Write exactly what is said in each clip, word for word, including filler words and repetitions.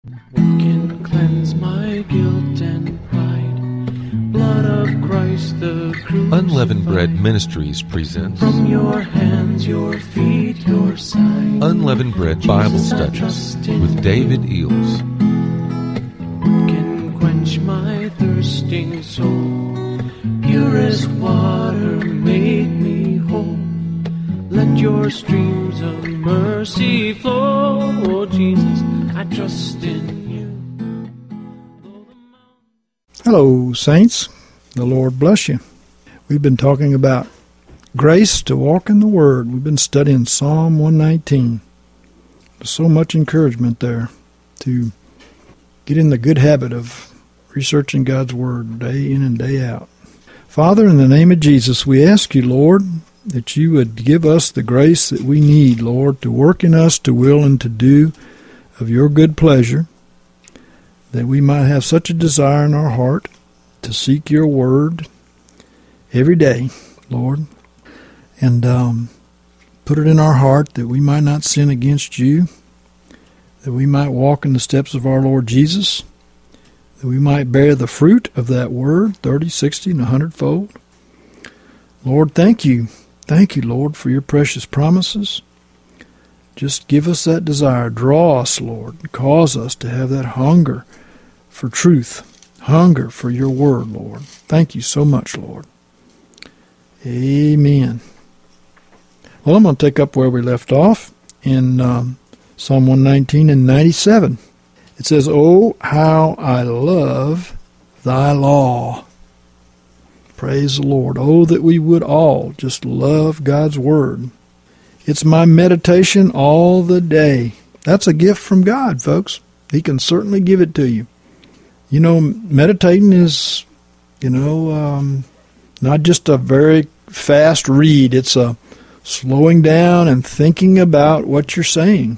What can cleanse my guilt and pride? Blood of Christ the crucified. Unleavened Bread Ministries presents From your hands, your feet, your side. Unleavened Bread Bible Studies with David Eels. What can quench my thirsting soul? Purest water, make me whole. Let your streams of mercy flow. Oh, Jesus, I trust in you. Hello, saints. The Lord bless you. We've been talking about grace to walk in the Word. We've been studying Psalm one nineteen. There's so much encouragement there to get in the good habit of researching God's Word day in and day out. Father, in the name of Jesus, we ask you, Lord, that you would give us the grace that we need, Lord, to work in us to will and to do of your good pleasure, that we might have such a desire in our heart to seek your word every day, Lord, and um, put it in our heart that we might not sin against you, that we might walk in the steps of our Lord Jesus, that we might bear the fruit of that word, thirty, sixty, and a hundredfold. Lord, thank you. Thank you, Lord, for your precious promises. Just give us that desire. Draw us, Lord. Cause us to have that hunger for truth, hunger for your word, Lord. Thank you so much, Lord. Amen. Well, I'm going to take up where we left off in um, Psalm one nineteen and ninety-seven. It says, "Oh, how I love thy law." Praise the Lord. Oh, that we would all just love God's Word. It's my meditation all the day. That's a gift from God, folks. He can certainly give it to you. You know, meditating is, you know, um, not just a very fast read. It's a slowing down and thinking about what you're saying.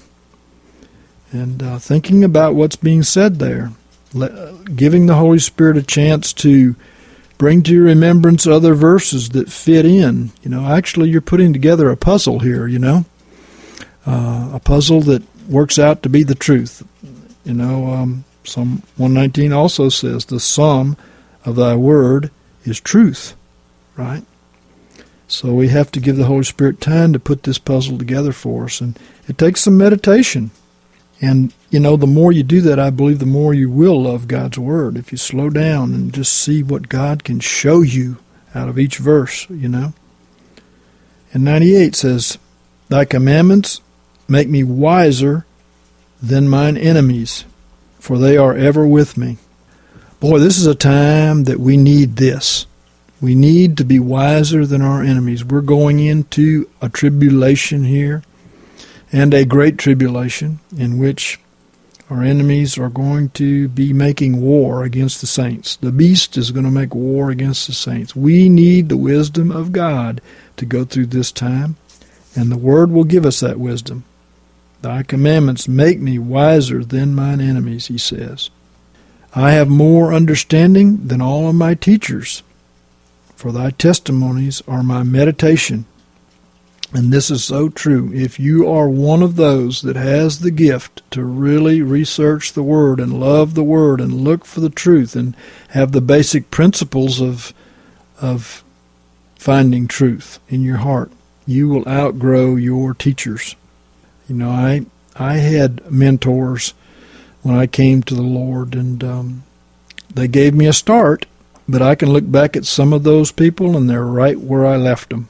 And uh, thinking about what's being said there. Le- giving the Holy Spirit a chance to bring to your remembrance other verses that fit in. You know, actually you're putting together a puzzle here, you know. Uh, a puzzle that works out to be the truth. You know, um, Psalm one nineteen also says, "The sum of thy word is truth," right? So we have to give the Holy Spirit time to put this puzzle together for us. And it takes some meditation. And, you know, the more you do that, I believe the more you will love God's Word. If you slow down and just see what God can show you out of each verse, you know. And ninety-eight says, "Thy commandments make me wiser than mine enemies, for they are ever with me." Boy, this is a time that we need this. We need to be wiser than our enemies. We're going into a tribulation here, and a great tribulation in which our enemies are going to be making war against the saints. The beast is going to make war against the saints. We need the wisdom of God to go through this time, and the Word will give us that wisdom. "Thy commandments make me wiser than mine enemies," he says. "I have more understanding than all of my teachers, for thy testimonies are my meditation." And this is so true. If you are one of those that has the gift to really research the Word and love the Word and look for the truth and have the basic principles of of finding truth in your heart, you will outgrow your teachers. You know, I I had mentors when I came to the Lord, and um, they gave me a start, but I can look back at some of those people, and they're right where I left them.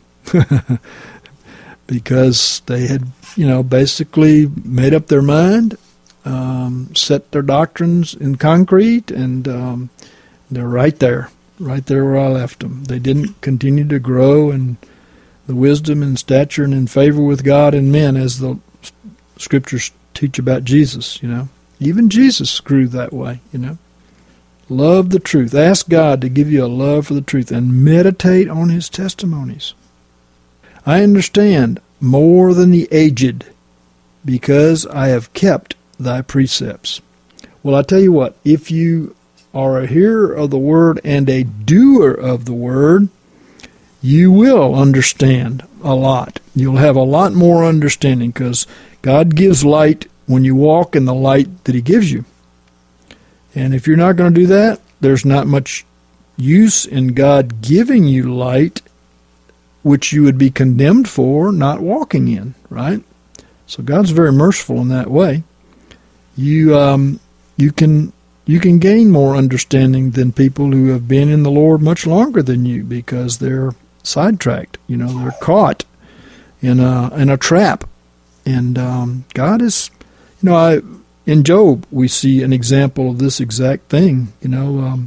Because they had, you know, basically made up their mind, um, set their doctrines in concrete, and um, they're right there, right there where I left them. They didn't continue to grow in the wisdom and stature and in favor with God and men as the Scriptures teach about Jesus, you know. Even Jesus grew that way, you know. Love the truth. Ask God to give you a love for the truth and meditate on His testimonies. "I understand more than the aged, because I have kept thy precepts." Well, I tell you what, if you are a hearer of the Word and a doer of the Word, you will understand a lot. You'll have a lot more understanding, because God gives light when you walk in the light that He gives you. And if you're not going to do that, there's not much use in God giving you light, which you would be condemned for not walking in, right? So God's very merciful in that way. You um, you can you can gain more understanding than people who have been in the Lord much longer than you, because they're sidetracked. You know, they're caught in a in a trap. And um, God is, you know, I in Job we see an example of this exact thing. You know, um,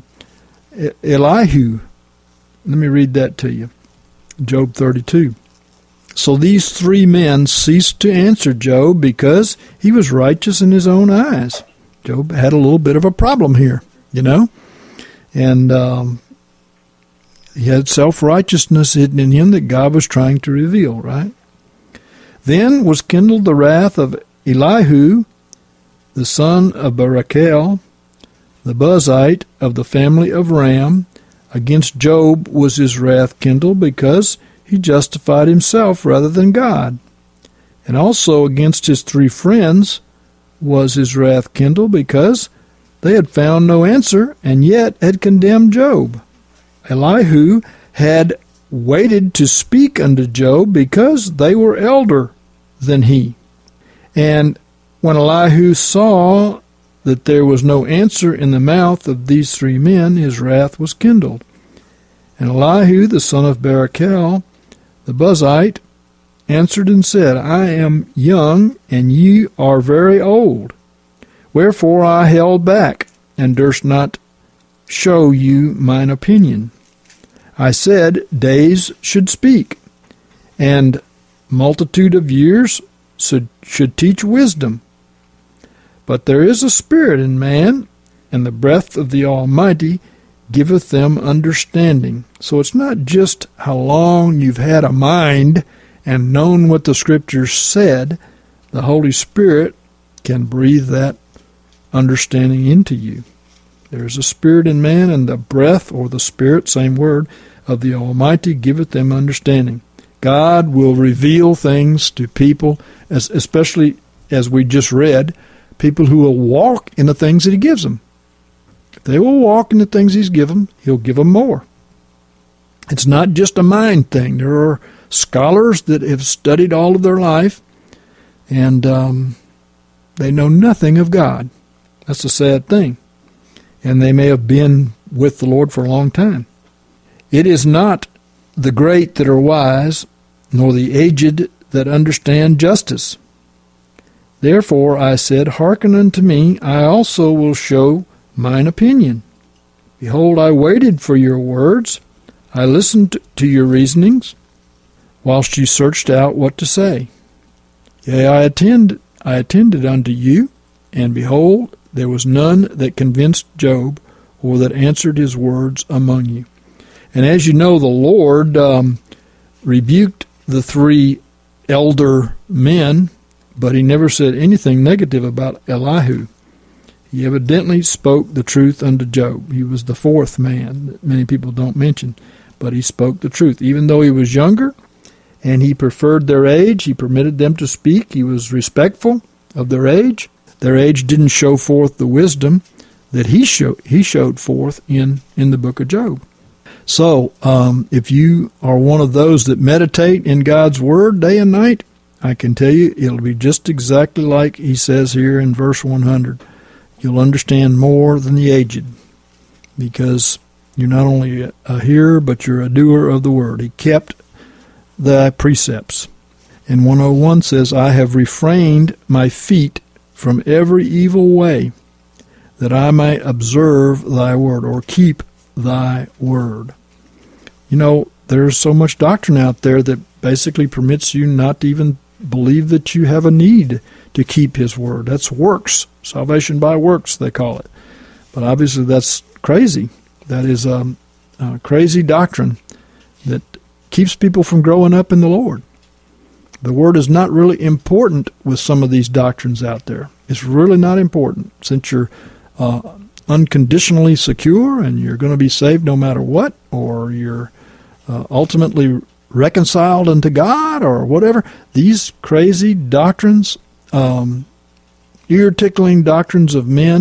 Elihu. Let me read that to you. Job thirty-two. So these three men ceased to answer Job because he was righteous in his own eyes. Job had a little bit of a problem here, you know, and um, he had self-righteousness hidden in him that God was trying to reveal, right? Then was kindled the wrath of Elihu, the son of Barachel, the Buzite of the family of Ram. Against Job was his wrath kindled, because he justified himself rather than God. And also against his three friends was his wrath kindled, because they had found no answer, and yet had condemned Job. Elihu had waited to speak unto Job, because they were elder than he. And when Elihu saw that there was no answer in the mouth of these three men, his wrath was kindled. And Elihu, the son of Barachel, the Buzite, answered and said, I am young, and ye are very old. Wherefore I held back, and durst not show you mine opinion. I said, days should speak, and multitude of years should, should teach wisdom. But there is a spirit in man, and the breath of the Almighty giveth them understanding. So it's not just how long you've had a mind and known what the Scriptures said. The Holy Spirit can breathe that understanding into you. There's a spirit in man, and the breath, or the spirit, same word, of the Almighty giveth them understanding. God will reveal things to people, as, especially as we just read, people who will walk in the things that He gives them. If they will walk in the things He's given them, He'll give them more. It's not just a mind thing. There are scholars that have studied all of their life, and um, they know nothing of God. That's a sad thing. And they may have been with the Lord for a long time. It is not the great that are wise, nor the aged that understand justice. Therefore I said, hearken unto me, I also will show mine opinion. Behold, I waited for your words, I listened to your reasonings, whilst you searched out what to say. Yea, I attend, I attended unto you, and behold, there was none that convinced Job, or that answered his words among you. And as you know, the Lord um, rebuked the three elder men, but He never said anything negative about Elihu. He evidently spoke the truth unto Job. He was the fourth man that many people don't mention, but he spoke the truth. Even though he was younger and he preferred their age, he permitted them to speak. He was respectful of their age. Their age didn't show forth the wisdom that he, show, he showed forth in, in the book of Job. So, um, if you are one of those that meditate in God's Word day and night, I can tell you it'll be just exactly like He says here in verse one hundred. You'll understand more than the aged, because you're not only a hearer, but you're a doer of the Word. He kept the precepts. And one oh one says, I have refrained my feet from every evil way, that I may observe thy word, or keep thy word. You know, there's so much doctrine out there that basically permits you not to even believe that you have a need to keep His word. That's works. Salvation by works, they call it. But obviously that's crazy. That is a, a crazy doctrine that keeps people from growing up in the Lord. The word is not really important with some of these doctrines out there. It's really not important, since you're uh, unconditionally secure and you're going to be saved no matter what, or you're uh, ultimately reconciled unto God, or whatever. These crazy doctrines, um, ear-tickling doctrines of men,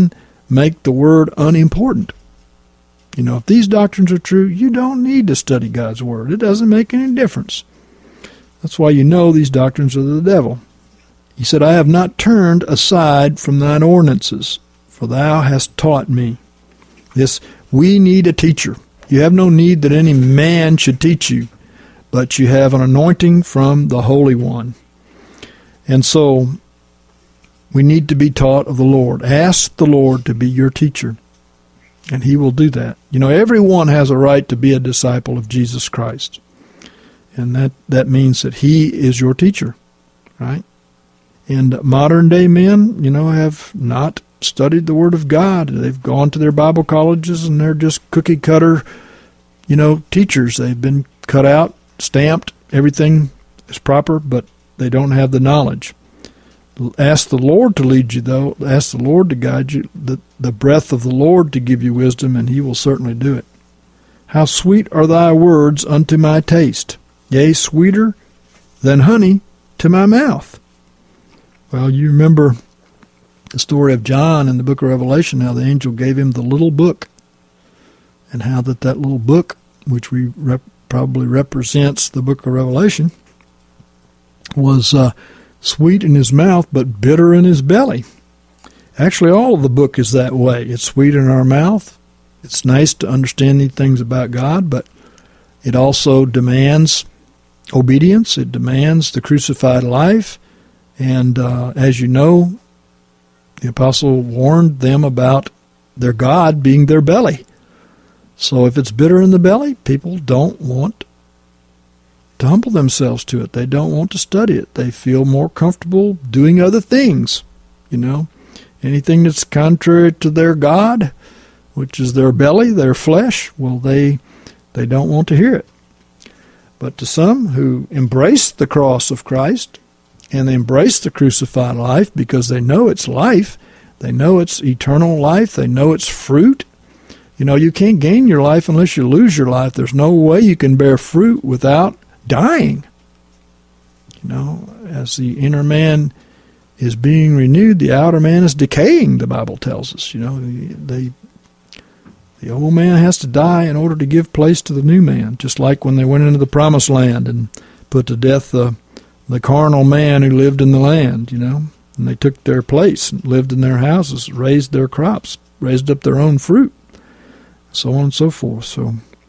make the Word unimportant. You know, if these doctrines are true, you don't need to study God's Word. It doesn't make any difference. That's why you know these doctrines are the devil. He said, I have not turned aside from thine ordinances, for thou hast taught me. This, we need a teacher. You have no need that any man should teach you, but you have an anointing from the Holy One. And so, we need to be taught of the Lord. Ask the Lord to be your teacher, and He will do that. You know, everyone has a right to be a disciple of Jesus Christ. And that, that means that He is your teacher, right? And modern day men, you know, have not studied the Word of God. They've gone to their Bible colleges and they're just cookie cutter, you know, teachers. They've been cut out, stamped, everything is proper, but they don't have the knowledge. Ask the Lord to lead you, though. Ask the Lord to guide you, the, the breath of the Lord to give you wisdom, and He will certainly do it. How sweet are thy words unto my taste, yea, sweeter than honey to my mouth. Well, you remember the story of John in the book of Revelation, how the angel gave him the little book, and how that that little book, which we rep- probably represents the book of Revelation, was uh, sweet in his mouth but bitter in his belly. Actually, all of the book is that way. It's sweet in our mouth. It's nice to understand these things about God, but it also demands obedience. It demands the crucified life. And uh, as you know, the apostle warned them about their God being their belly. So if it's bitter in the belly, people don't want to humble themselves to it. They don't want to study it. They feel more comfortable doing other things, you know. Anything that's contrary to their God, which is their belly, their flesh, well, they they don't want to hear it. But to some who embrace the cross of Christ, and they embrace the crucified life because they know it's life, they know it's eternal life, they know it's fruit. You know, you can't gain your life unless you lose your life. There's no way you can bear fruit without dying. You know, as the inner man is being renewed, the outer man is decaying, the Bible tells us. You know, they, the old man has to die in order to give place to the new man, just like when they went into the promised land and put to death the the carnal man who lived in the land, you know, and they took their place and lived in their houses, raised their crops, raised up their own fruit, so on and so forth. So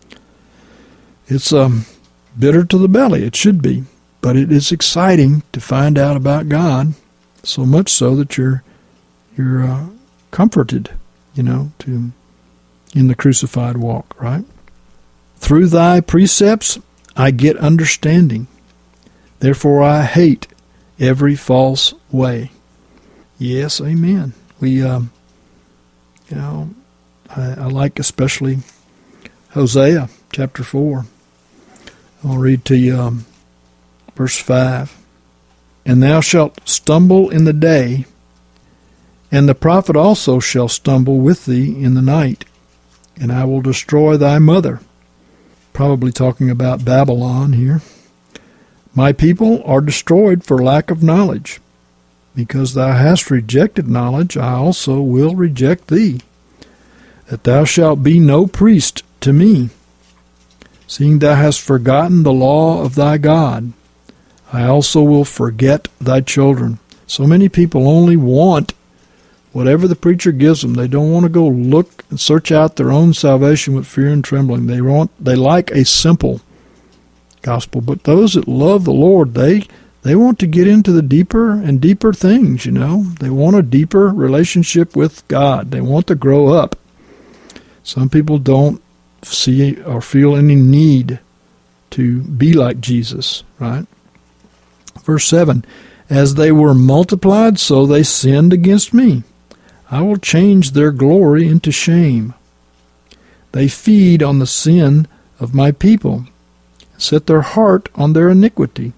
it's um, bitter to the belly. It should be, but it is exciting to find out about God, so much so that you're you're uh, comforted, you know, to in the crucified walk, right? Through thy precepts I get understanding. Therefore I hate every false way. Yes, amen. We, um, you know, I, I like especially Hosea chapter four. I'll read to you um, verse five. And thou shalt stumble in the day, and the prophet also shall stumble with thee in the night, and I will destroy thy mother. Probably talking about Babylon here. My people are destroyed for lack of knowledge. Because thou hast rejected knowledge, I also will reject thee, that thou shalt be no priest to me. Seeing thou hast forgotten the law of thy God, I also will forget thy children. So many people only want whatever the preacher gives them. They don't want to go look and search out their own salvation with fear and trembling. They want, they like a simple gospel. But those that love the Lord, they they want to get into the deeper and deeper things, you know. They want a deeper relationship with God. They want to grow up. Some people don't see or feel any need to be like Jesus, right? Verse seven, as they were multiplied, so they sinned against me. I will change their glory into shame. They feed on the sin of my people, set their heart on their iniquity.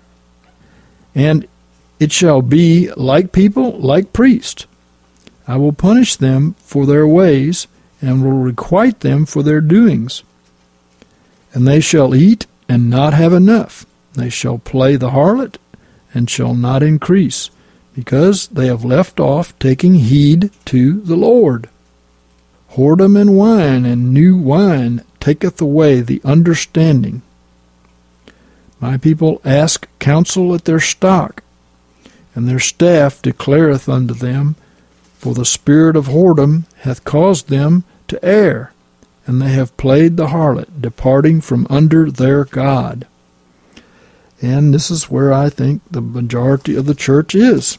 And it shall be like people, like priests. I will punish them for their ways, and will requite them for their doings. And they shall eat and not have enough. They shall play the harlot, and shall not increase, because they have left off taking heed to the Lord. Whoredom and wine and new wine taketh away the understanding. My people ask counsel at their stock, and their staff declareth unto them, for the spirit of whoredom hath caused them to err, and they have played the harlot, departing from under their God. And this is where I think the majority of the church is.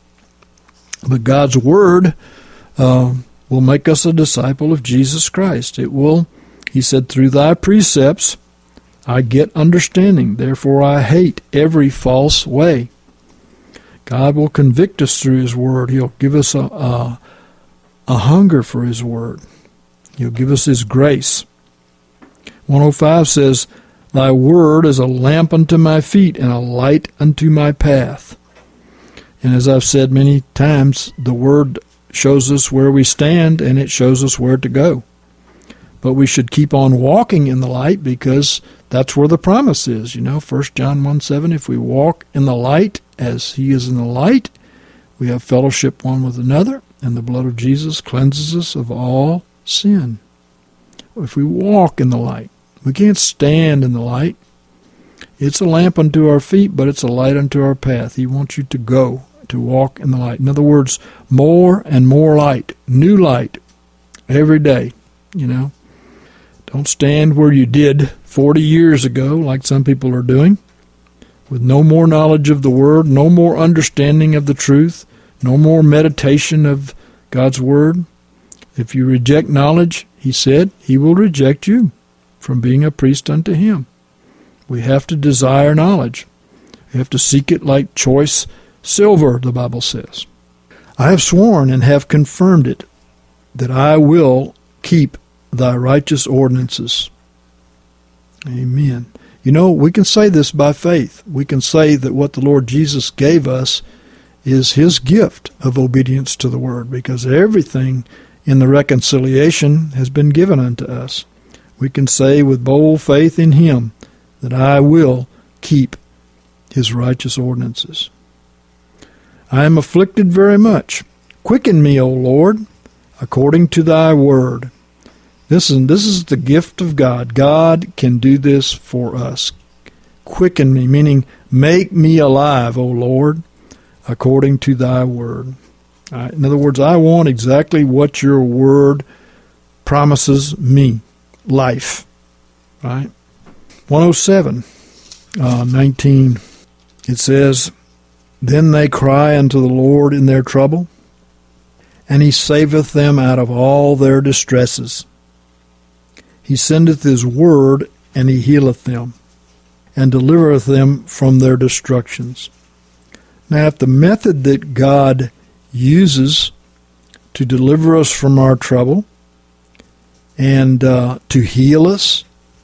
But God's Word uh, will make us a disciple of Jesus Christ. It will, he said, through thy precepts I get understanding, therefore I hate every false way. God will convict us through his Word. He'll give us a, a, a hunger for his Word. He'll give us his grace. one oh five says, thy word is a lamp unto my feet and a light unto my path. And as I've said many times, the Word shows us where we stand and it shows us where to go. But we should keep on walking in the light because that's where the promise is. You know, First John one seven, if we walk in the light as he is in the light, we have fellowship one with another, and the blood of Jesus cleanses us of all sin. If we walk in the light, we can't stand in the light. It's a lamp unto our feet, but it's a light unto our path. He wants you to go, to walk in the light. In other words, more and more light, new light, every day, you know. Don't stand where you did forty years ago, like some people are doing, with no more knowledge of the Word, no more understanding of the truth, no more meditation of God's Word. If you reject knowledge, he said, he will reject you from being a priest unto him. We have to desire knowledge. We have to seek it like choice silver, the Bible says. I have sworn and have confirmed it, that I will keep thy righteous ordinances. Amen. You know, we can say this by faith. We can say that what the Lord Jesus gave us is his gift of obedience to the Word, because everything in the reconciliation has been given unto us. We can say with bold faith in him that I will keep his righteous ordinances. I am afflicted very much. Quicken me, O Lord, according to thy word. This is, this is the gift of God. God can do this for us. Quicken me, meaning make me alive, O Lord, according to thy word. Uh, in other words, I want exactly what your word promises me. Life. Right? one oh seven, uh, nineteen, it says, then they cry unto the Lord in their trouble, and he saveth them out of all their distresses. He sendeth his word, and he healeth them, and delivereth them from their destructions. Now, if the method that God uses to deliver us from our trouble and uh, to heal us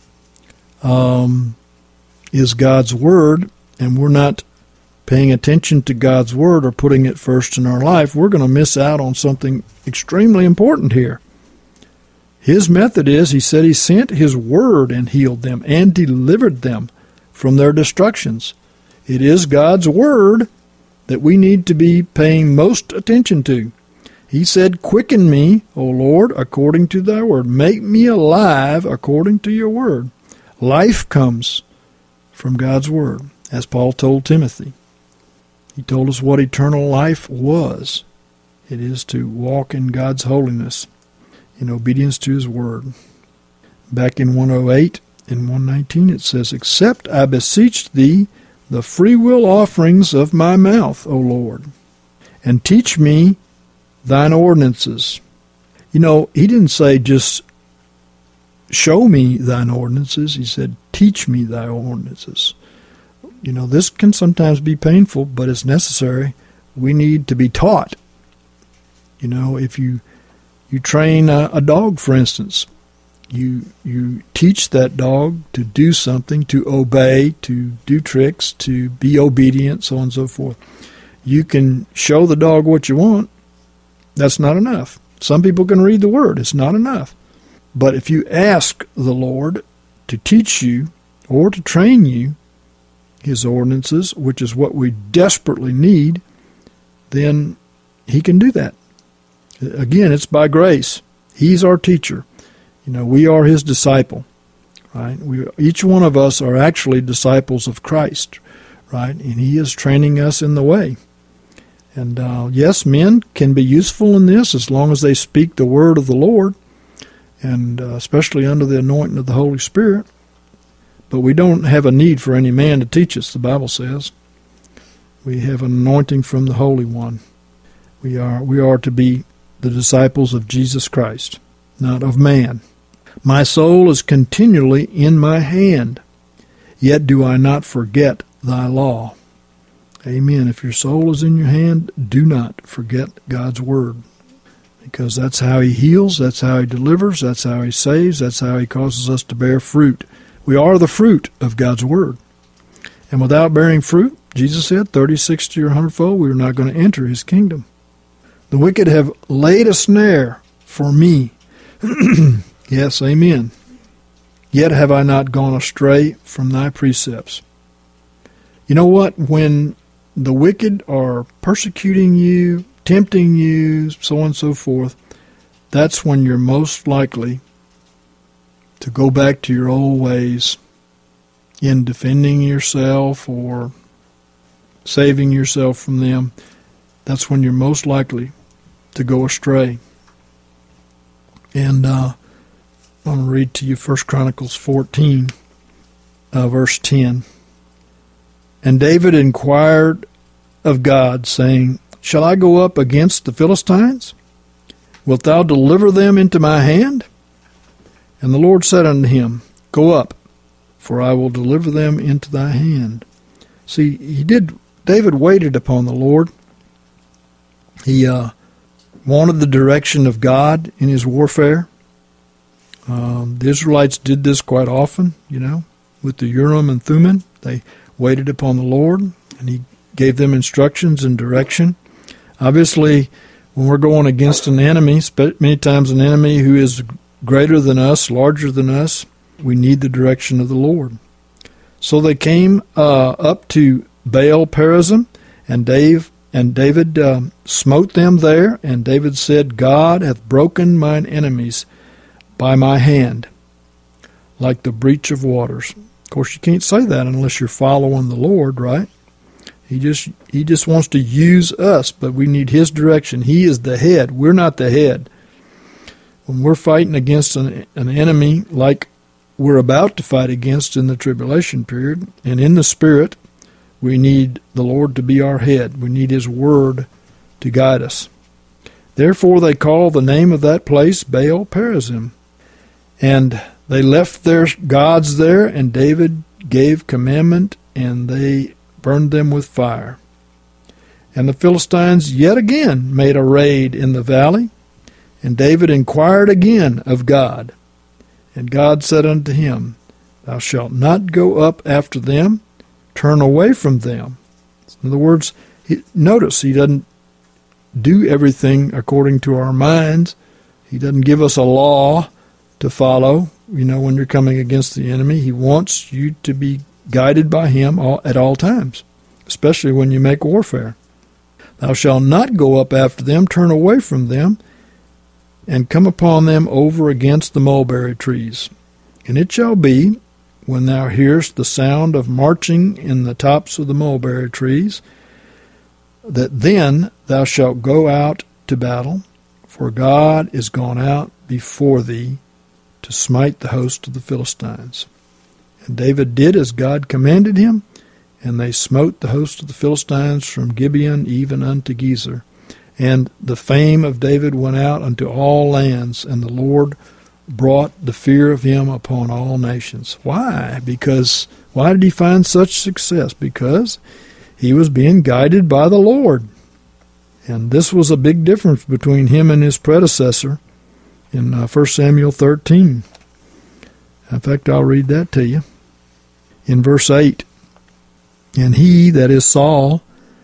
um, is God's word, and we're not paying attention to God's word or putting it first in our life, we're going to miss out on something extremely important here. His method is, he said he sent his word and healed them and delivered them from their destructions. It is God's word that we need to be paying most attention to. He said, quicken me, O Lord, according to thy word. Make me alive according to your word. Life comes from God's word, as Paul told Timothy. He told us what eternal life was. It is to walk in God's holiness, in obedience to his word. Back in one oh eight and one nineteen it says, accept, I beseech thee, the freewill offerings of my mouth, O Lord, and teach me thine ordinances. You know, he didn't say just show me thine ordinances. He said, teach me thy ordinances. You know, this can sometimes be painful, but it's necessary. We need to be taught. You know, if you you train a, a dog, for instance, you you teach that dog to do something, to obey, to do tricks, to be obedient, so on and so forth. You can show the dog what you want. That's not enough. Some people can read the word. It's not enough. But if you ask the Lord to teach you or to train you his ordinances, which is what we desperately need, then he can do that. Again, it's by grace. He's our teacher. You know, we are his disciple, right? We, each one of us are actually disciples of Christ, right? And he is training us in the way. And uh, yes, men can be useful in this as long as they speak the word of the Lord, and uh, especially under the anointing of the Holy Spirit. But we don't have a need for any man to teach us, the Bible says. We have an anointing from the Holy One. We are we are to be the disciples of Jesus Christ, not of man. My soul is continually in my hand, yet do I not forget thy law. Amen. If your soul is in your hand, do not forget God's word, because that's how he heals, that's how he delivers, that's how he saves, that's how he causes us to bear fruit. We are the fruit of God's word. And without bearing fruit, Jesus said, thirty, sixty, or a hundredfold, we are not going to enter his kingdom. The wicked have laid a snare for me. Yes, amen. Yet have I not gone astray from thy precepts. You know what? When the wicked are persecuting you, tempting you, so on and so forth, that's when you're most likely to go back to your old ways in defending yourself or saving yourself from them. That's when you're most likely to go astray. And uh, I'm going to read to you First Chronicles fourteen, uh, verse ten. And David inquired of God, saying, Shall I go up against the Philistines? Wilt thou deliver them into my hand? And the Lord said unto him, Go up, for I will deliver them into thy hand. See, he did. David waited upon the Lord. He uh, wanted the direction of God in his warfare. Um, the Israelites did this quite often, you know, with the Urim and Thummim. They waited upon the Lord, and he gave them instructions and direction. Obviously, when we're going against an enemy, many times an enemy who is greater than us, larger than us, we need the direction of the Lord. So they came uh, up to Baal Perazim, and Dave and David um, smote them there. And David said, God hath broken mine enemies by my hand, like the breach of waters. Of course, you can't say that unless you're following the Lord, right? He just he just wants to use us, but we need his direction. He is the head. We're not the head. When we're fighting against an, an enemy like we're about to fight against in the tribulation period, and in the Spirit, we need the Lord to be our head. We need his word to guide us. Therefore they call the name of that place Baal Perazim. And they left their gods there, and David gave commandment, and they burned them with fire. And the Philistines yet again made a raid in the valley, and David inquired again of God. And God said unto him, Thou shalt not go up after them, turn away from them. In other words, he, notice he doesn't do everything according to our minds. He doesn't give us a law to follow. You know, when you're coming against the enemy, he wants you to be guided by him all, at all times, especially when you make warfare. Thou shalt not go up after them, turn away from them, and come upon them over against the mulberry trees. And it shall be, when thou hearest the sound of marching in the tops of the mulberry trees, that then thou shalt go out to battle, for God is gone out before thee to smite the host of the Philistines. And David did as God commanded him, and they smote the host of the Philistines from Gibeon even unto Gezer. And the fame of David went out unto all lands, and the Lord brought the fear of him upon all nations. Why? Because, why did he find such success? Because he was being guided by the Lord. And this was a big difference between him and his predecessor in uh, First Samuel thirteen. In fact, I'll read that to you. In verse eight, And he, that is Saul,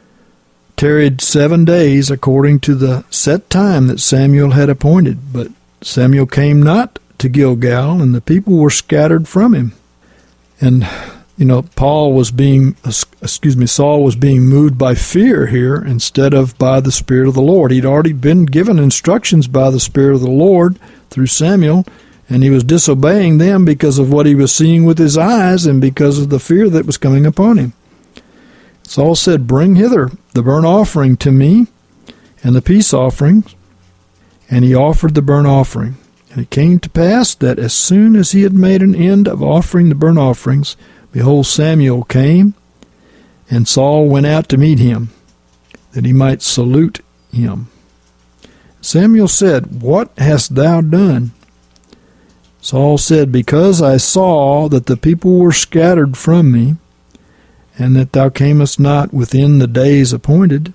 tarried seven days according to the set time that Samuel had appointed. But Samuel came not to Gilgal, and the people were scattered from him. And, you know, Paul was being, excuse me, Saul was being moved by fear here instead of by the Spirit of the Lord. He'd already been given instructions by the Spirit of the Lord through Samuel, and he was disobeying them because of what he was seeing with his eyes and because of the fear that was coming upon him. Saul said, "Bring hither the burnt offering to me and the peace offerings." And he offered the burnt offering. And it came to pass that as soon as he had made an end of offering the burnt offerings, behold, Samuel came, and Saul went out to meet him, that he might salute him. Samuel said, "What hast thou done?" Saul said, "Because I saw that the people were scattered from me, and that thou camest not within the days appointed,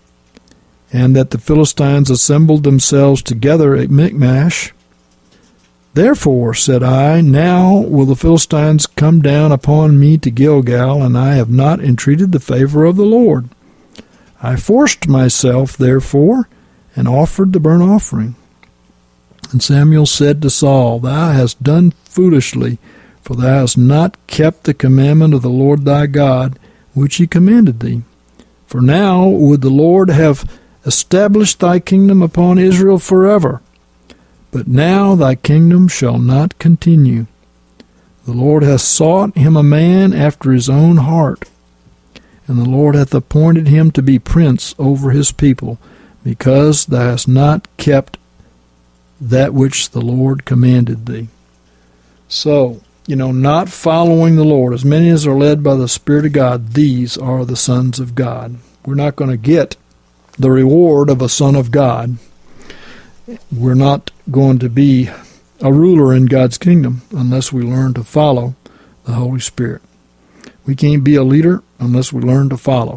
and that the Philistines assembled themselves together at Michmash. Therefore, said I, now will the Philistines come down upon me to Gilgal, and I have not entreated the favor of the Lord. I forced myself, therefore, and offered the burnt offering." And Samuel said to Saul, "Thou hast done foolishly, for thou hast not kept the commandment of the Lord thy God, which he commanded thee. For now would the Lord have established thy kingdom upon Israel forever. But now thy kingdom shall not continue. The Lord hath sought him a man after his own heart, and the Lord hath appointed him to be prince over his people, because thou hast not kept that which the Lord commanded thee." So, you know, not following the Lord, as many as are led by the Spirit of God, these are the sons of God. We're not going to get the reward of a son of God. We're not going to be a ruler in God's kingdom unless we learn to follow the Holy Spirit. We can't be a leader unless we learn to follow.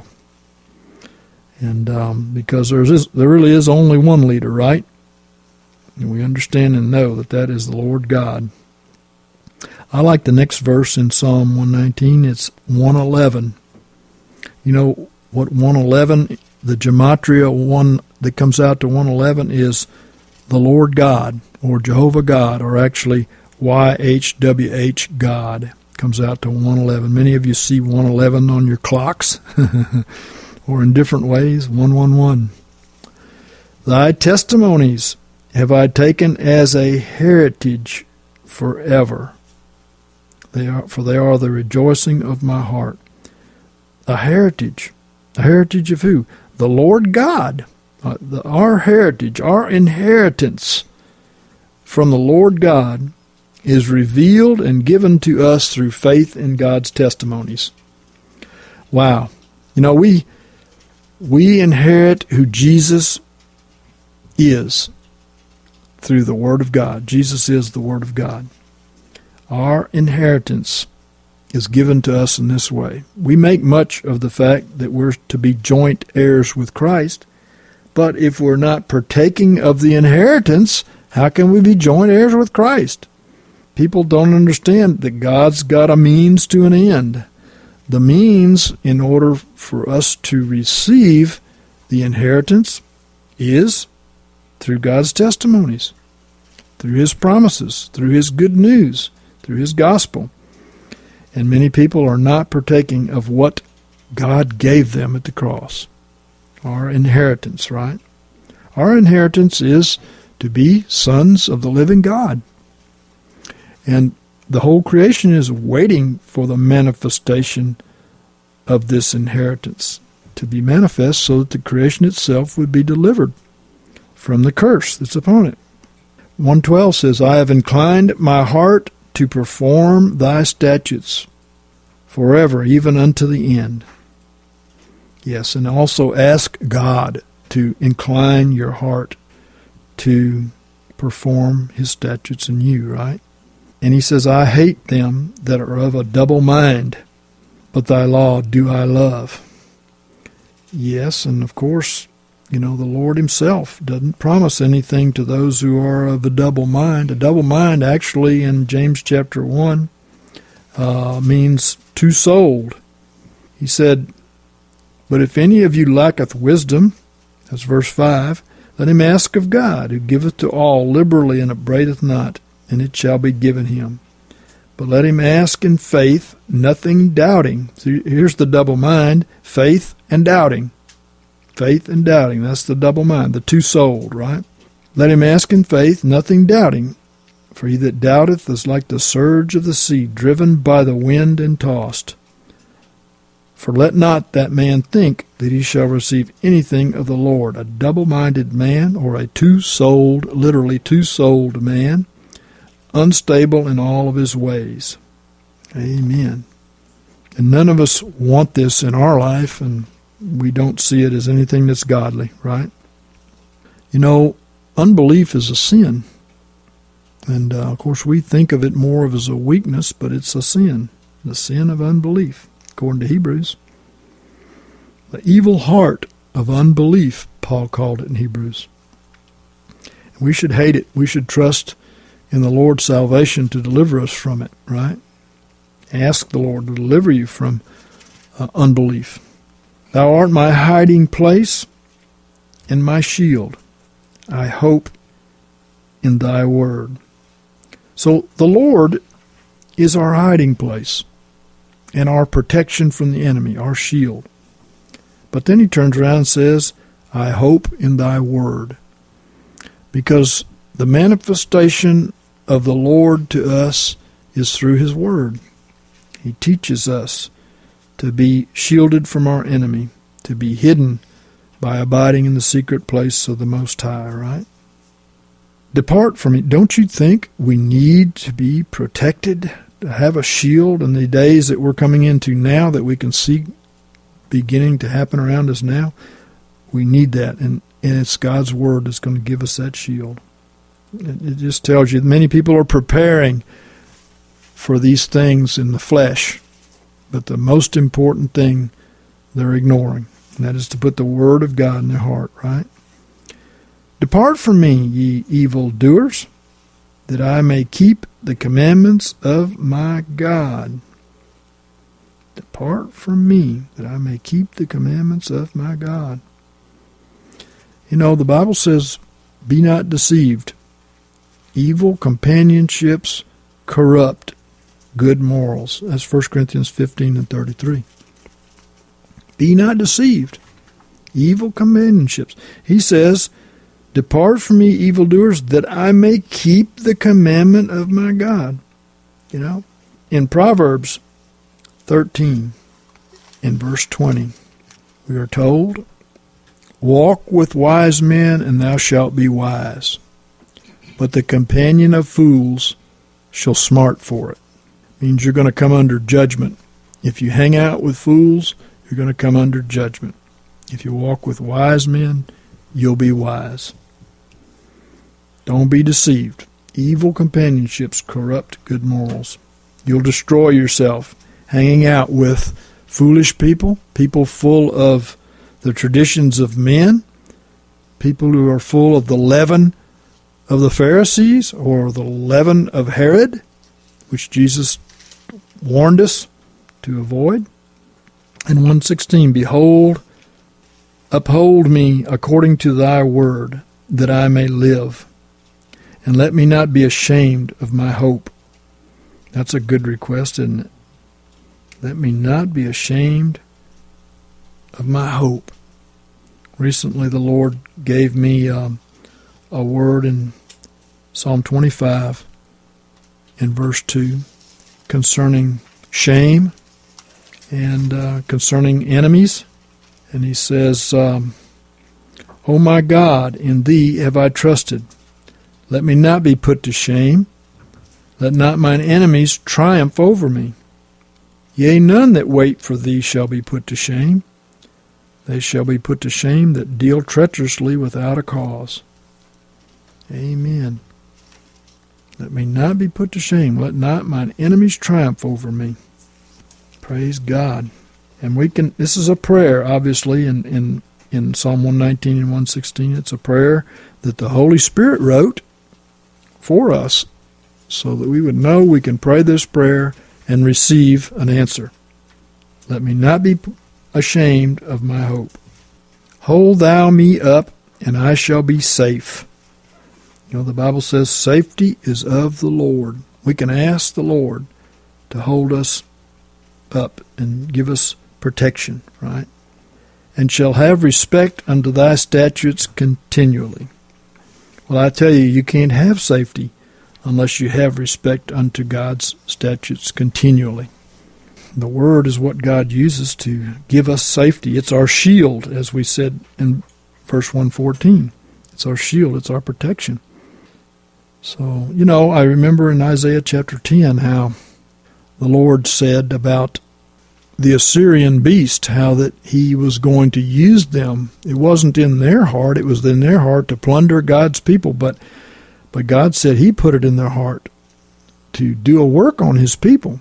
And um, because there is, there really is only one leader, right? And we understand and know that that is the Lord God. I like the next verse in Psalm one nineteen. It's one eleven. You know what one eleven, the gematria one that comes out to one eleven is the Lord God, or Jehovah God, or actually Y H W H God, comes out to one eleven. Many of you see one eleven on your clocks, or in different ways, one one one. Thy testimonies have I taken as a heritage forever. They are, for they are the rejoicing of my heart. A heritage. A heritage of who? The Lord God. Uh, the, our heritage, our inheritance from the Lord God is revealed and given to us through faith in God's testimonies. Wow. You know, we we inherit who Jesus is through the Word of God. Jesus is the Word of God. Our inheritance is given to us in this way. We make much of the fact that we're to be joint heirs with Christ, but if we're not partaking of the inheritance, how can we be joint heirs with Christ? People don't understand that God's got a means to an end. The means in order for us to receive the inheritance is through God's testimonies, through His promises, through His good news, through His gospel. And many people are not partaking of what God gave them at the cross. Our inheritance, right? Our inheritance is to be sons of the living God. And the whole creation is waiting for the manifestation of this inheritance to be manifest so that the creation itself would be delivered from the curse that's upon it. one twelve says, I have inclined my heart to perform thy statutes forever, even unto the end. Yes, and also ask God to incline your heart to perform His statutes in you, right? And He says, I hate them that are of a double mind, but thy law do I love. Yes, and of course, you know, the Lord Himself doesn't promise anything to those who are of a double mind. A double mind, actually, in James chapter one, uh, means two-souled. He said, but if any of you lacketh wisdom, that's verse five, let him ask of God, who giveth to all liberally and upbraideth not, and it shall be given him. But let him ask in faith, nothing doubting. So here's the double mind, faith and doubting. Faith and doubting, that's the double mind, the two-souled, right? Let him ask in faith, nothing doubting. For he that doubteth is like the surge of the sea, driven by the wind and tossed. For let not that man think that he shall receive anything of the Lord. A double-minded man, or a two-souled, literally two-souled man, unstable in all of his ways. Amen. And none of us want this in our life, and we don't see it as anything that's godly, right? You know, unbelief is a sin. And, uh, of course, we think of it more of as a weakness, but it's a sin, the sin of unbelief, according to Hebrews. The evil heart of unbelief, Paul called it in Hebrews. We should hate it. We should trust in the Lord's salvation to deliver us from it, right? Ask the Lord to deliver you from uh, unbelief. Thou art my hiding place and my shield. I hope in thy word. So the Lord is our hiding place and our protection from the enemy, our shield. But then he turns around and says, I hope in thy word. Because the manifestation of the Lord to us is through his word. He teaches us to be shielded from our enemy, to be hidden by abiding in the secret place of the Most High, right? Depart from it. Don't you think we need to be protected, to have a shield in the days that we're coming into now, that we can see beginning to happen around us now? We need that, and, and it's God's word that's going to give us that shield. It, it just tells you that many people are preparing for these things in the flesh, but the most important thing they're ignoring, and that is to put the word of God in their heart, right? Depart from me, ye evildoers, that I may keep the commandments of my God. Depart from me, that I may keep the commandments of my God. You know, the Bible says, be not deceived. Evil companionships corrupt good morals. That's First Corinthians fifteen and thirty-three. Be not deceived. Evil companionships. He says, depart from me, evildoers, that I may keep the commandment of my God. You know, in Proverbs thirteen, in verse twenty, we are told, walk with wise men, and thou shalt be wise. But the companion of fools shall smart for it. Means you're going to come under judgment. If you hang out with fools, you're going to come under judgment. If you walk with wise men, you'll be wise. Don't be deceived. Evil companionships corrupt good morals. You'll destroy yourself hanging out with foolish people, people full of the traditions of men, people who are full of the leaven of the Pharisees or the leaven of Herod, which Jesus warned us to avoid. And one sixteen, behold, uphold me according to thy word, that I may live, and let me not be ashamed of my hope. That's a good request, isn't it? Let me not be ashamed of my hope. Recently the Lord gave me um, a word in Psalm twenty-five in verse two concerning shame and uh, concerning enemies. And he says, um, O my God, in thee have I trusted. Let me not be put to shame. Let not mine enemies triumph over me. Yea, none that wait for thee shall be put to shame. They shall be put to shame that deal treacherously without a cause. Amen. Let me not be put to shame. Let not mine enemies triumph over me. Praise God. And we can, this is a prayer, obviously, in, in, in Psalm one nineteen and one sixteen. It's a prayer that the Holy Spirit wrote for us so that we would know we can pray this prayer and receive an answer. Let me not be ashamed of my hope. Hold thou me up, and I shall be safe. You know, the Bible says safety is of the Lord. We can ask the Lord to hold us up and give us protection, right? And shall have respect unto thy statutes continually. Well, I tell you, you can't have safety unless you have respect unto God's statutes continually. The Word is what God uses to give us safety. It's our shield, as we said in verse one fourteen. It's our shield. It's our protection. So, you know, I remember in Isaiah chapter ten how the Lord said about the Assyrian beast, how that he was going to use them. It wasn't in their heart. It was in their heart to plunder God's people. But, but God said he put it in their heart to do a work on his people.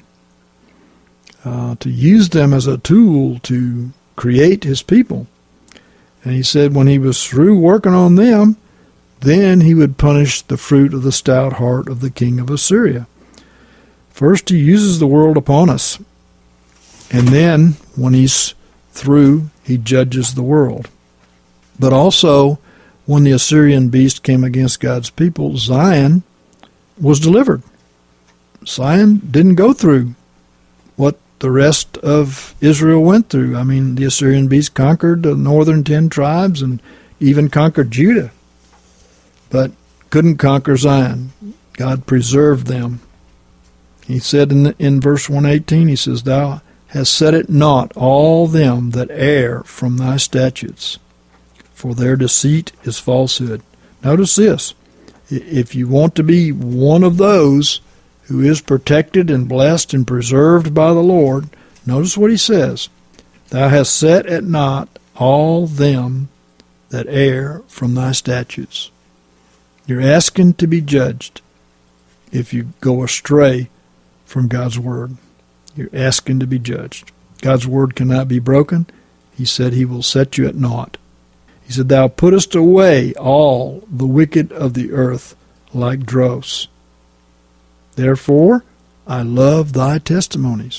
Uh, to use them as a tool to create his people. And he said when he was through working on them, then he would punish the fruit of the stout heart of the king of Assyria. First, he uses the world upon us. And then, when he's through, he judges the world. But also, when the Assyrian beast came against God's people, Zion was delivered. Zion didn't go through what the rest of Israel went through. I mean, the Assyrian beast conquered the northern ten tribes and even conquered Judah, but couldn't conquer Zion. God preserved them. He said in, the, in verse one eighteen, he says, Thou hast set it not all them that err from thy statutes, for their deceit is falsehood. Notice this. If you want to be one of those who is protected and blessed and preserved by the Lord, notice what he says. Thou hast set at naught all them that err from thy statutes. You're asking to be judged if you go astray from God's word. You're asking to be judged. God's word cannot be broken. He said he will set you at naught. He said, Thou puttest away all the wicked of the earth like dross. Therefore, I love thy testimonies.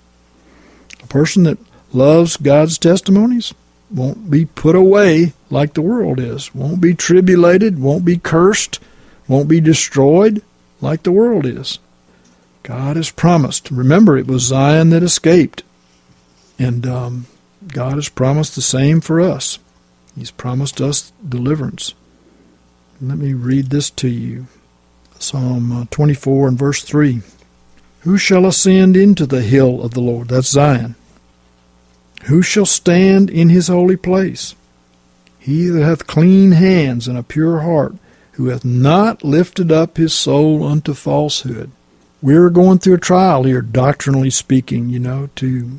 A person that loves God's testimonies won't be put away like the world is, won't be tribulated, won't be cursed, won't be destroyed like the world is. God has promised. Remember, it was Zion that escaped. And um, God has promised the same for us. He's promised us deliverance. Let me read this to you. Psalm twenty-four and verse three. Who shall ascend into the hill of the Lord? That's Zion. Who shall stand in his holy place? He that hath clean hands and a pure heart, who hath not lifted up his soul unto falsehood. We're going through a trial here, doctrinally speaking, you know, to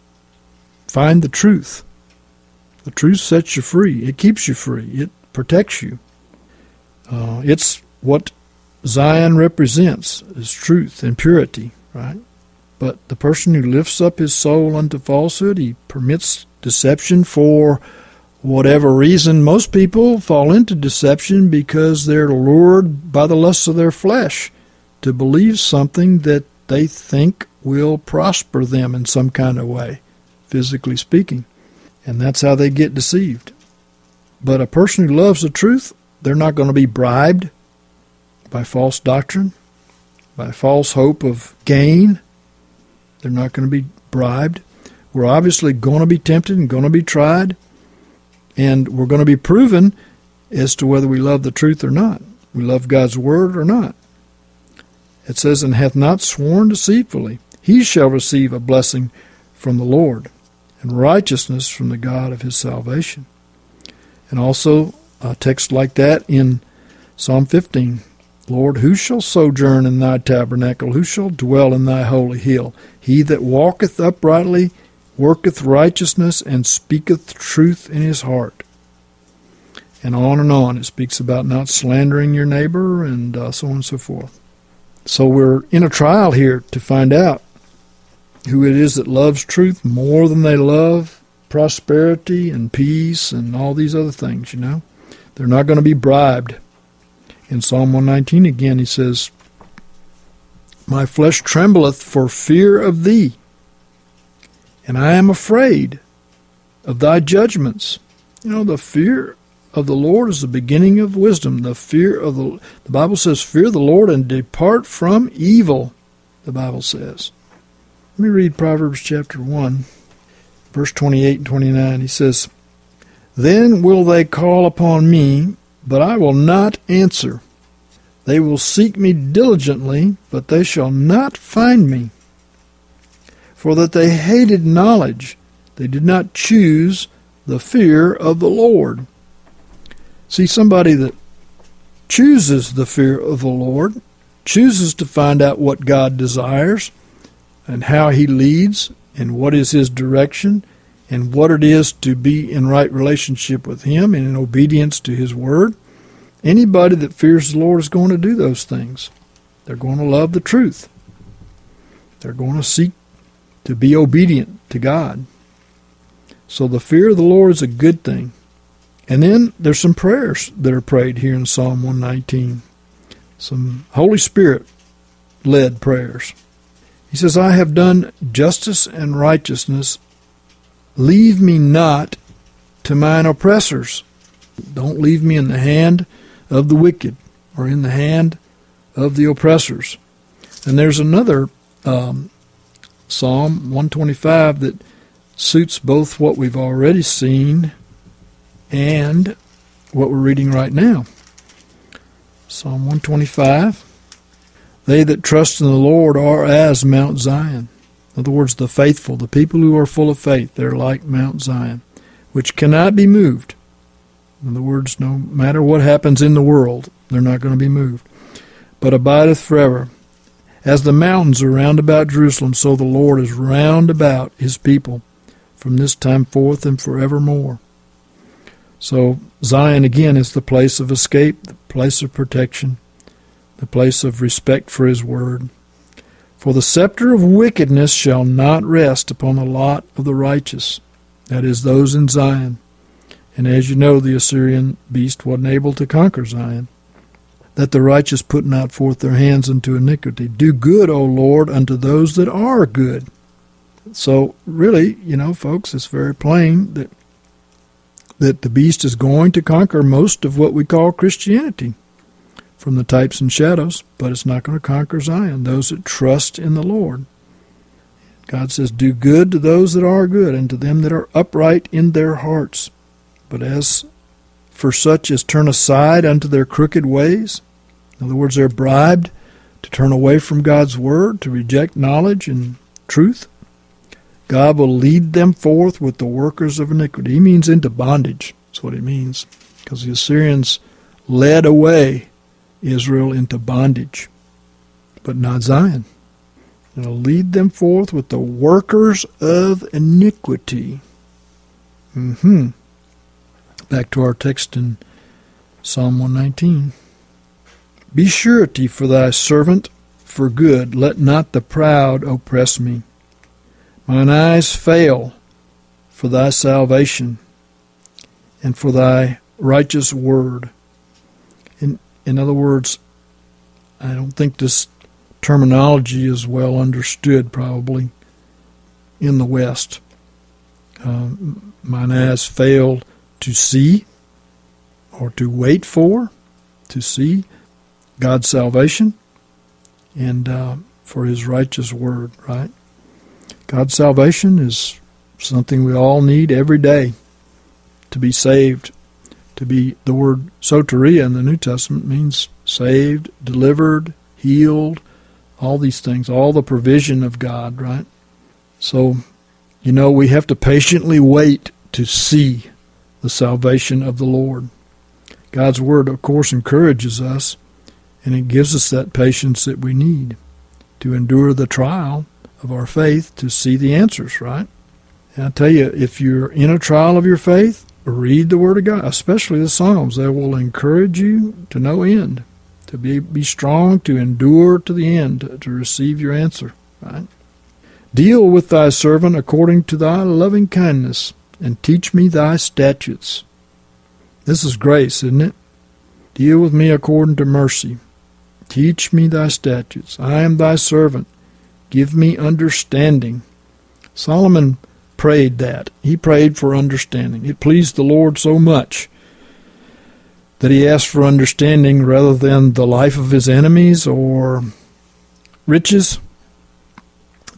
find the truth. The truth sets you free. It keeps you free. It protects you. Uh, it's what Zion represents, is truth and purity, right? But the person who lifts up his soul unto falsehood, he permits deception for whatever reason. Most people fall into deception because they're lured by the lusts of their flesh to believe something that they think will prosper them in some kind of way, physically speaking. And that's how they get deceived. But a person who loves the truth, they're not going to be bribed by false doctrine, by false hope of gain. They're not going to be bribed. We're obviously going to be tempted and going to be tried, and we're going to be proven as to whether we love the truth or not. We love God's word or not. It says, and hath not sworn deceitfully, he shall receive a blessing from the Lord, and righteousness from the God of his salvation. And also a text like that in Psalm fifteen. Lord, who shall sojourn in thy tabernacle? Who shall dwell in thy holy hill? He that walketh uprightly, worketh righteousness, and speaketh truth in his heart. And on and on. It speaks about not slandering your neighbor, and uh, so on and so forth. So we're in a trial here to find out who it is that loves truth more than they love prosperity and peace and all these other things, you know. They're not going to be bribed. In Psalm one nineteen again, he says, my flesh trembleth for fear of thee, and I am afraid of thy judgments. You know, the fear of the Lord is the beginning of wisdom. The fear of the, the Bible says, fear the Lord and depart from evil, the Bible says. Let me read Proverbs chapter one, verse twenty-eight and twenty-nine. He says, "Then will they call upon me, but I will not answer. They will seek me diligently, but they shall not find me. For that they hated knowledge, they did not choose the fear of the Lord." See, somebody that chooses the fear of the Lord, chooses to find out what God desires and how He leads and what is His direction and what it is to be in right relationship with Him and in obedience to His Word. Anybody that fears the Lord is going to do those things. They're going to love the truth. They're going to seek to be obedient to God. So the fear of the Lord is a good thing. And then there's some prayers that are prayed here in Psalm one nineteen. Some Holy Spirit-led prayers. He says, "I have done justice and righteousness. Leave me not to mine oppressors." Don't leave me in the hand of the wicked or in the hand of the oppressors. And there's another um, Psalm one twenty-five that suits both what we've already seen and what we're reading right now. Psalm one twenty-five, "They that trust in the Lord are as Mount Zion." In other words, the faithful, the people who are full of faith, they're like Mount Zion, which cannot be moved. In other words, no matter what happens in the world, they're not going to be moved. "But abideth forever. As the mountains are round about Jerusalem, so the Lord is round about His people from this time forth and forevermore." So Zion, again, is the place of escape, the place of protection, the place of respect for His Word. "For the scepter of wickedness shall not rest upon the lot of the righteous," that is, those in Zion. And as you know, the Assyrian beast wasn't able to conquer Zion. "That the righteous put not forth their hands unto iniquity. Do good, O Lord, unto those that are good." So really, you know, folks, it's very plain that that the beast is going to conquer most of what we call Christianity from the types and shadows, but it's not going to conquer Zion, those that trust in the Lord. God says, "Do good to those that are good, and to them that are upright in their hearts. But as for such as turn aside unto their crooked ways," in other words, they're bribed to turn away from God's Word, to reject knowledge and truth, "God will lead them forth with the workers of iniquity." He means into bondage. That's what he means. Because the Assyrians led away Israel into bondage, but not Zion. He'll lead them forth with the workers of iniquity. Mm-hmm. Back to our text in Psalm one nineteen. "Be surety for thy servant for good. Let not the proud oppress me. Mine eyes fail for thy salvation and for thy righteous word." In, in other words, I don't think this terminology is well understood probably in the West. Um, mine eyes fail to see or to wait for, to see God's salvation and uh, for His righteous word, right? God's salvation is something we all need every day to be saved. To be, the word soteria in the New Testament means saved, delivered, healed, all these things, all the provision of God, right? So, you know, we have to patiently wait to see the salvation of the Lord. God's Word, of course, encourages us, and it gives us that patience that we need to endure the trial of our faith to see the answers, right? And I tell you, if you're in a trial of your faith, read the Word of God, especially the Psalms. They will encourage you to no end, to be, be strong, to endure to the end, to, to receive your answer, right? "Deal with thy servant according to thy loving kindness, and teach me thy statutes." This is grace, isn't it? "Deal with me according to mercy. Teach me thy statutes. I am thy servant. Give me understanding." Solomon prayed that. He prayed for understanding. It pleased the Lord so much that he asked for understanding rather than the life of his enemies or riches.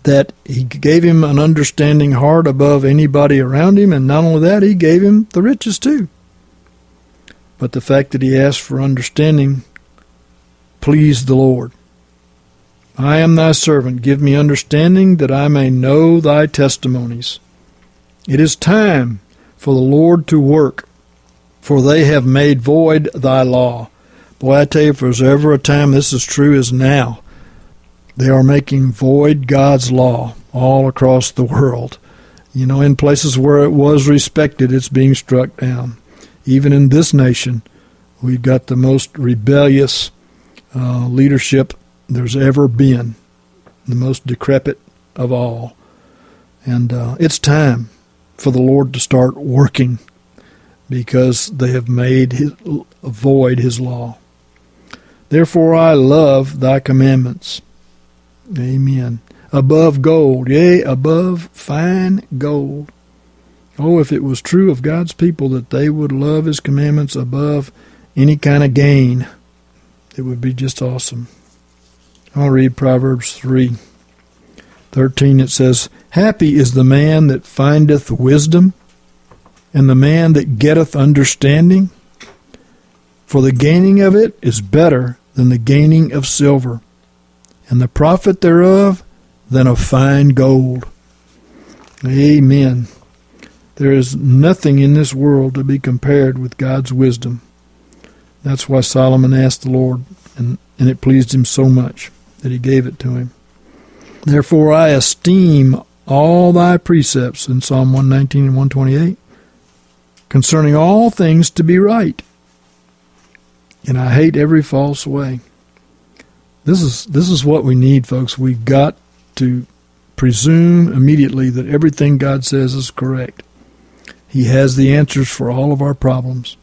that he gave him an understanding heart above anybody around him, and not only that, he gave him the riches too. But the fact that he asked for understanding pleased the Lord. I am thy servant. Give me understanding that I may know thy testimonies. It is time for the Lord to work, for they have made void thy law. Boy, I tell you, if there's ever a time this is true, is now. They are making void God's law all across the world. You know, in places where it was respected, it's being struck down. Even in this nation, we've got the most rebellious uh, leadership there's ever been, the most decrepit of all. And uh, it's time for the Lord to start working, because they have made his, void his law. Therefore I love thy commandments. Amen. Above gold, yea, above fine gold. Oh, if it was true of God's people that they would love his commandments above any kind of gain, it would be just awesome. I'll read Proverbs three thirteen. It says, Happy is the man that findeth wisdom, and the man that getteth understanding. For the gaining of it is better than the gaining of silver, and the profit thereof than of fine gold. Amen. There is nothing in this world to be compared with God's wisdom. That's why Solomon asked the Lord, and, and it pleased him so much that he gave it to him. Therefore I esteem all thy precepts, in Psalm one nineteen and one twenty-eight, concerning all things to be right, and I hate every false way. This is this is what we need, folks. We've got to presume immediately that everything God says is correct. He has the answers for all of our problems.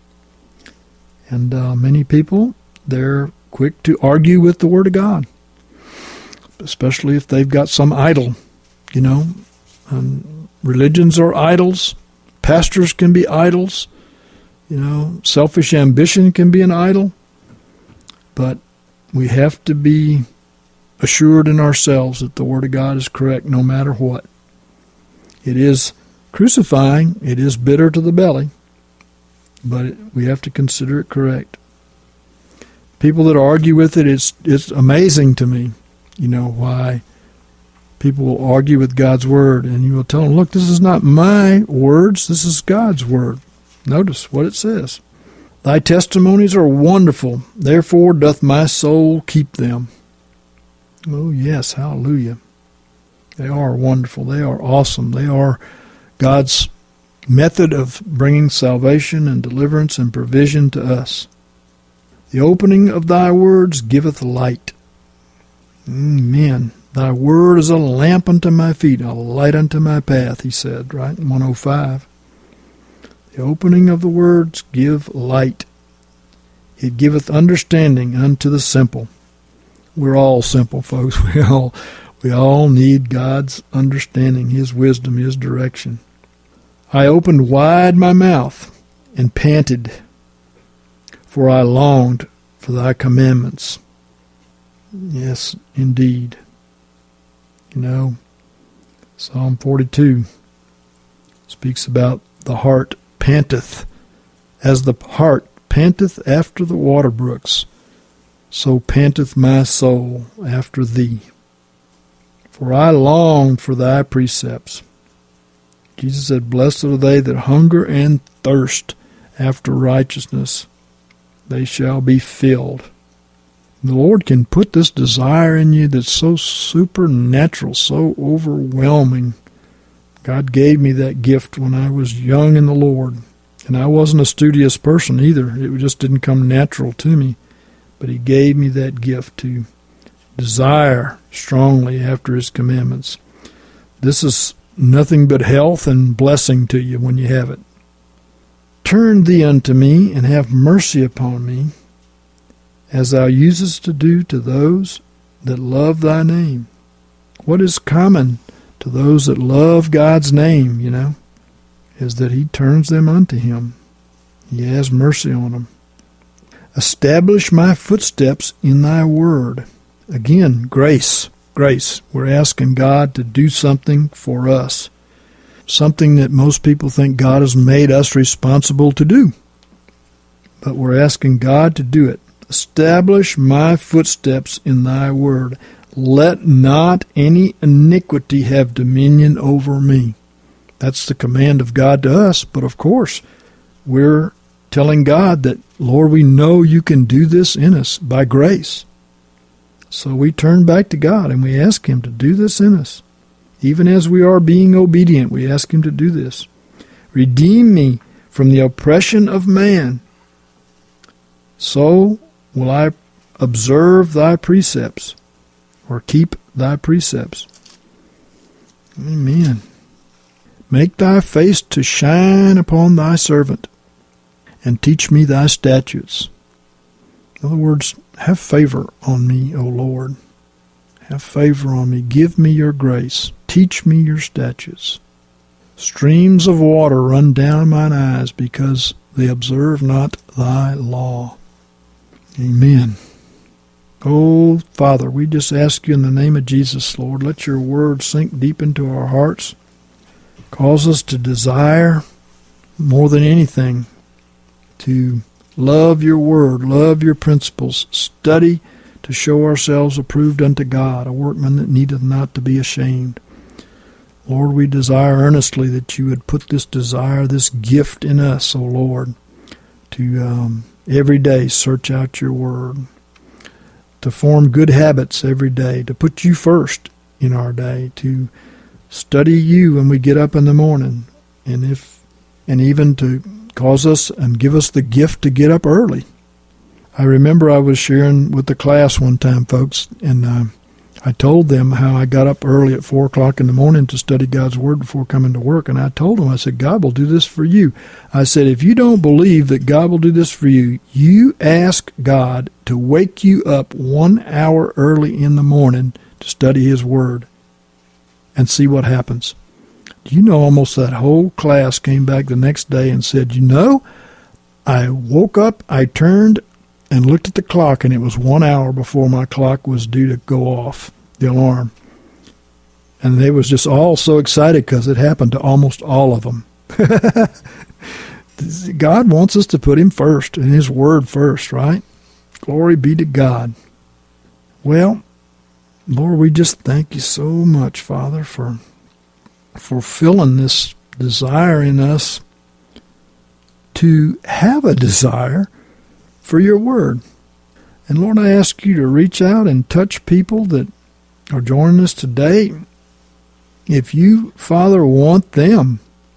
And uh, many people, they're quick to argue with the Word of God, especially if they've got some idol, you know. Um, religions are idols. Pastors can be idols. You know, selfish ambition can be an idol. But we have to be assured in ourselves that the Word of God is correct no matter what. It is crucifying. It is bitter to the belly. But it, we have to consider it correct. People that argue with it, it's it's amazing to me, you know, why people will argue with God's Word. And you will tell them, look, this is not my words. This is God's Word. Notice what it says. Thy testimonies are wonderful. Therefore doth my soul keep them. Oh, yes, hallelujah. They are wonderful. They are awesome. They are God's method of bringing salvation and deliverance and provision to us. The opening of thy words giveth light. Amen. Thy word is a lamp unto my feet, a light unto my path, he said, right, in one oh five. The opening of the words give light. It giveth understanding unto the simple. We're all simple, folks. We all, we all need God's understanding, his wisdom, his direction. I opened wide my mouth and panted, for I longed for thy commandments. Yes, indeed. You know, Psalm forty-two speaks about the heart panteth, as the heart panteth after the water brooks, so panteth my soul after thee. For I long for thy precepts. Jesus said, Blessed are they that hunger and thirst after righteousness. They shall be filled. The Lord can put this desire in you that's so supernatural, so overwhelming. God gave me that gift when I was young in the Lord. And I wasn't a studious person either. It just didn't come natural to me. But he gave me that gift to desire strongly after his commandments. This is nothing but health and blessing to you when you have it. Turn thee unto me, and have mercy upon me, as thou usest to do to those that love thy name. What is common to those that love God's name, you know, is that he turns them unto him. He has mercy on them. Establish my footsteps in thy word. Again, grace. grace. We're asking God to do something for us, something that most people think God has made us responsible to do. But we're asking God to do it. Establish my footsteps in thy word. Let not any iniquity have dominion over me. That's the command of God to us. But of course, we're telling God that, Lord, we know you can do this in us by grace. So we turn back to God and we ask him to do this in us. Even as we are being obedient, we ask him to do this. Redeem me from the oppression of man. So will I observe thy precepts, or keep thy precepts. Amen. Make thy face to shine upon thy servant, and teach me thy statutes. In other words, have favor on me, O Lord. Have favor on me. Give me your grace. Teach me your statutes. Streams of water run down mine eyes, because they observe not thy law. Amen. Oh, Father, we just ask you in the name of Jesus, Lord, let your word sink deep into our hearts. Cause us to desire more than anything to love your word, love your principles, study to show ourselves approved unto God, a workman that needeth not to be ashamed. Lord, we desire earnestly that you would put this desire, this gift in us, O Lord, to um, every day search out your word, to form good habits every day, to put you first in our day, to study you when we get up in the morning, and if and even to cause us and give us the gift to get up early. I remember I was sharing with the class one time, folks, and uh, I told them how I got up early at four o'clock in the morning to study God's Word before coming to work. And I told them, I said, God will do this for you. I said, if you don't believe that God will do this for you, you ask God to wake you up one hour early in the morning to study His Word and see what happens. Do you know almost that whole class came back the next day and said, you know, I woke up, I turned and looked at the clock, and it was one hour before my clock was due to go off, the alarm. And they was just all so excited because it happened to almost all of them. God wants us to put Him first and His Word first, right? Glory be to God. Well, Lord, we just thank you so much, Father, for fulfilling this desire in us to have a desire for your word. And Lord, I ask you to reach out and touch people that are joining us today. If you, Father, want them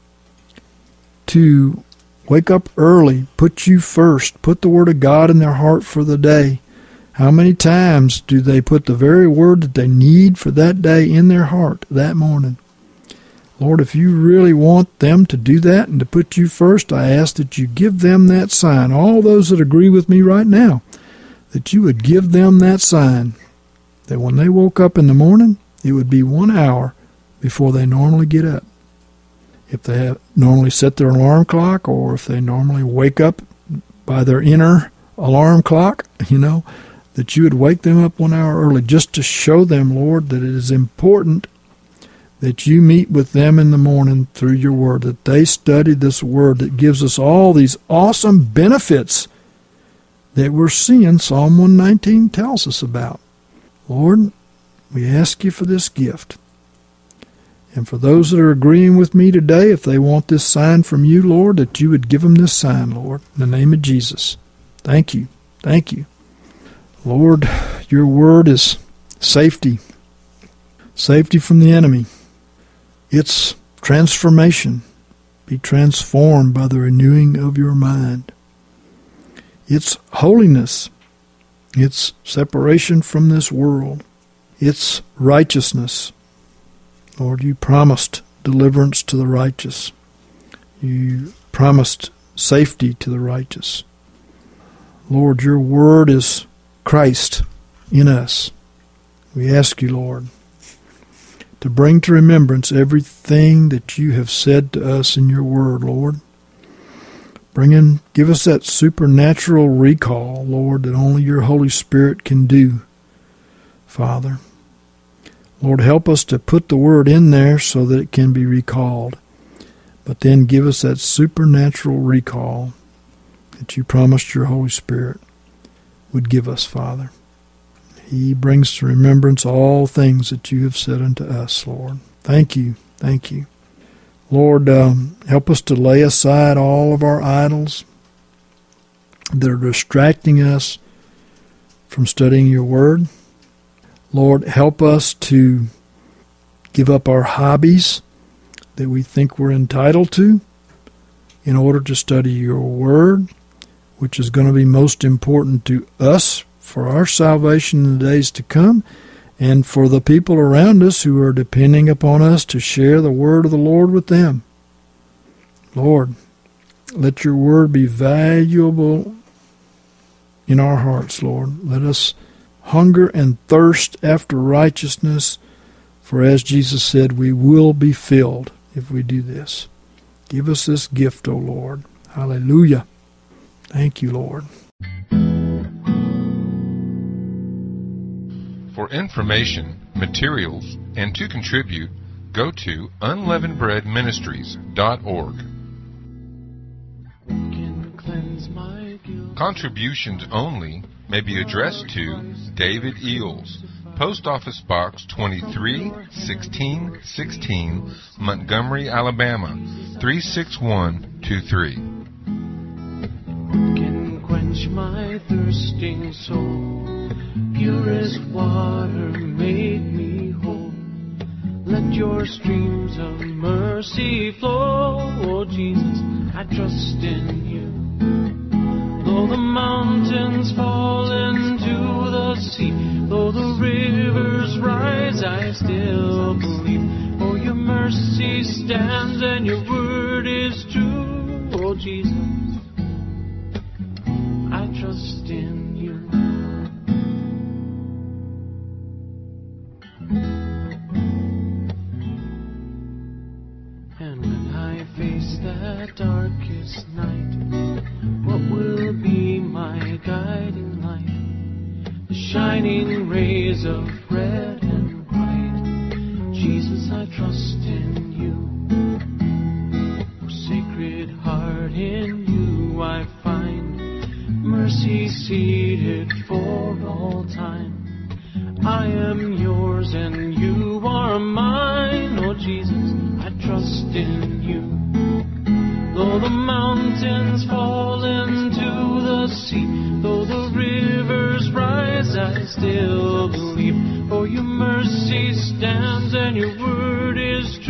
to wake up early, put you first, put the word of God in their heart for the day, how many times do they put the very word that they need for that day in their heart that morning? Lord, if you really want them to do that and to put you first, I ask that you give them that sign. All those that agree with me right now, that you would give them that sign, that when they woke up in the morning, it would be one hour before they normally get up. If they have normally set their alarm clock, or if they normally wake up by their inner alarm clock, you know, that you would wake them up one hour early just to show them, Lord, that it is important that you meet with them in the morning through your word, that they study this word that gives us all these awesome benefits that we're seeing Psalm one nineteen tells us about. Lord, we ask you for this gift. And for those that are agreeing with me today, if they want this sign from you, Lord, that you would give them this sign, Lord, in the name of Jesus. Thank you. Thank you. Lord, your word is safety. Safety from the enemy. It's transformation. Be transformed by the renewing of your mind. It's holiness. It's separation from this world. It's righteousness. Lord, you promised deliverance to the righteous. You promised safety to the righteous. Lord, your word is Christ in us. We ask you, Lord, to bring to remembrance everything that you have said to us in your word, Lord. Bring in, give us that supernatural recall, Lord, that only your Holy Spirit can do, Father. Lord, help us to put the word in there so that it can be recalled. But then give us that supernatural recall that you promised your Holy Spirit would give us, Father. He brings to remembrance all things that you have said unto us, Lord. Thank you. Thank you. Lord, um, help us to lay aside all of our idols that are distracting us from studying your word. Lord, help us to give up our hobbies that we think we're entitled to in order to study your word, which is going to be most important to us for our salvation in the days to come, and for the people around us who are depending upon us to share the word of the Lord with them. Lord, let your word be valuable in our hearts, Lord. Let us hunger and thirst after righteousness, for as Jesus said, we will be filled if we do this. Give us this gift, O Lord. Hallelujah. Thank you, Lord. For information, materials, and to contribute, go to unleavened bread ministries dot org. Contributions only may be addressed to David Eels, Post Office Box twenty-three sixteen sixteen, Montgomery, Alabama three six one two three. Can quench my thirsting soul, purest water make me whole. Let your streams of mercy flow, oh Jesus, I trust in you. Though the mountains fall into the sea, though the rivers rise, I still believe. For your mercy stands and your word is true, oh Jesus, I trust in you. And when I face that darkest night, what will be my guiding light? The shining rays of red and white. Jesus, I trust in you. Oh, Sacred Heart, in you I find mercy seated for all time. I am yours and you are mine, oh Jesus, I trust in you. Though the mountains fall into the sea, though the rivers rise, I still believe. For your mercy stands and your word is true.